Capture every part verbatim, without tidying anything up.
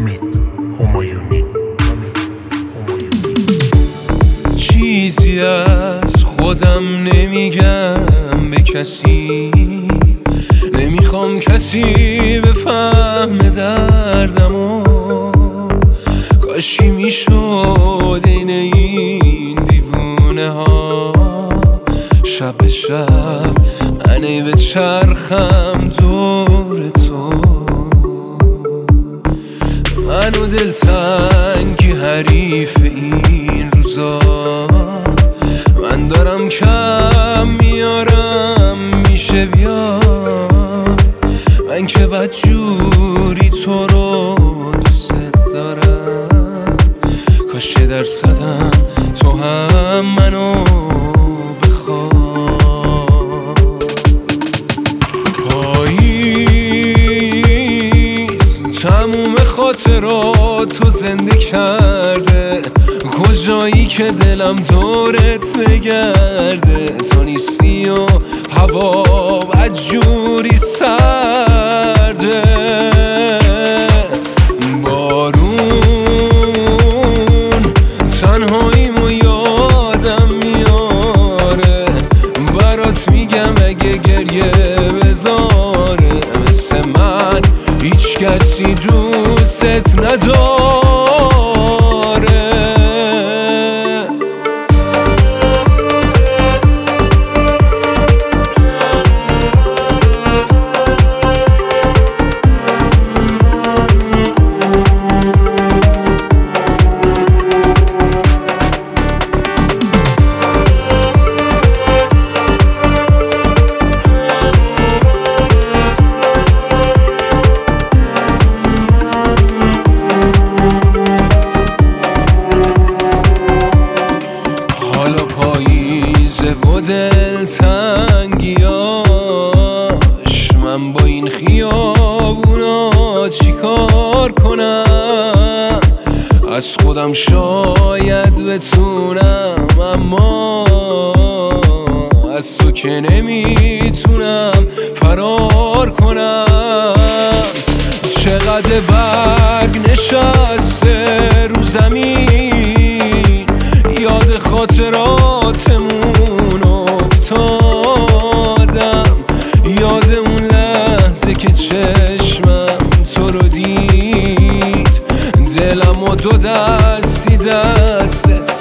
حمید همایونی. چیزی از خودم نمیگم به کسی، نمیخوام کسی بفهم دردمو. کاشی میشد این این دیوونه ها شب به شب منی به چرخم دور تو. منو دلتنگی حریف این روزا، من دارم کم میارم میشه بیا. من که بدجوری تو رو دوست دارم، کاش یه درصدم تو هم منو بخوای. پاییز تموم خاطراتو زنده کرده، کجایی که دلم دورت بگرده. تو نیستی و هوا بدجوری سرده. بارون تنهاییمو یادم میاره، برات میگم اگه گریه بذاره. مثل من هیچ کسی دوست نداره. و دلتنگیاش من با این خیابونا چیکار کنم؟ از خودم شاید بتونم، اما از تو که نمیتونم فرار کنم. چقدر برگ نشسته رو زمین، یاد خاطراتمون افتادم. یاد اون لحظه که چشمم تو رو دید، دلم و دو دستی دستت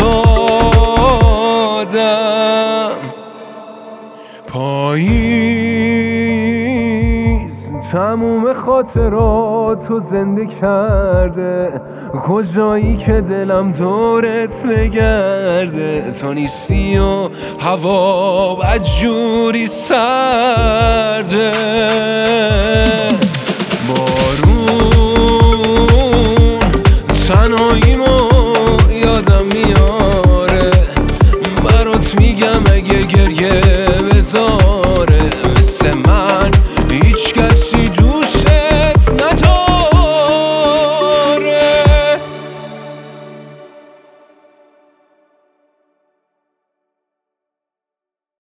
دادم. پاییز تموم خاطراتو زنده کرده، کجایی که دلم دورت بگرده. تو نیستی و هوا بدجوری سرده. بارون